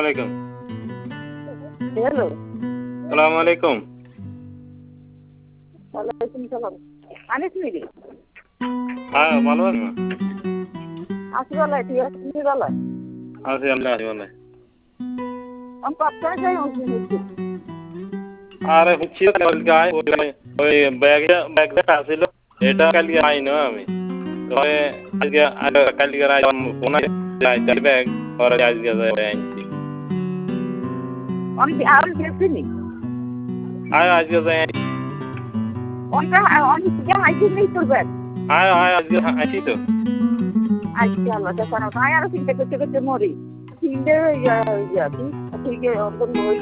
আলাইকুম। হ্যালো। সালামু আলাইকুম। ওয়ালাইকুম সালাম। আনিস মিরি। হ্যাঁ, ভালো আছি মা। আছি ভালো, তুই আছিস ভালো? আছি আল্লাহ ভালো। আমি পাঁচটায় যাই হচ্ছে। আরে হচ্ছে গায় ওই ব্যাগটা আছিল এটা কালকে আইনো আমি। তবে কালকে ফোন যাই ব্যাগ পরে আজকে যাই আনছি। অনেক আর গেছিনি। আজকে যাই অনেক আইসি নেই তোর ব্যাগ। আজকে আছি তো। আচ্ছা আল্লাহ দেখা না, তাই আর চিন্তা করতে করতে মরি। চিন্তা তুই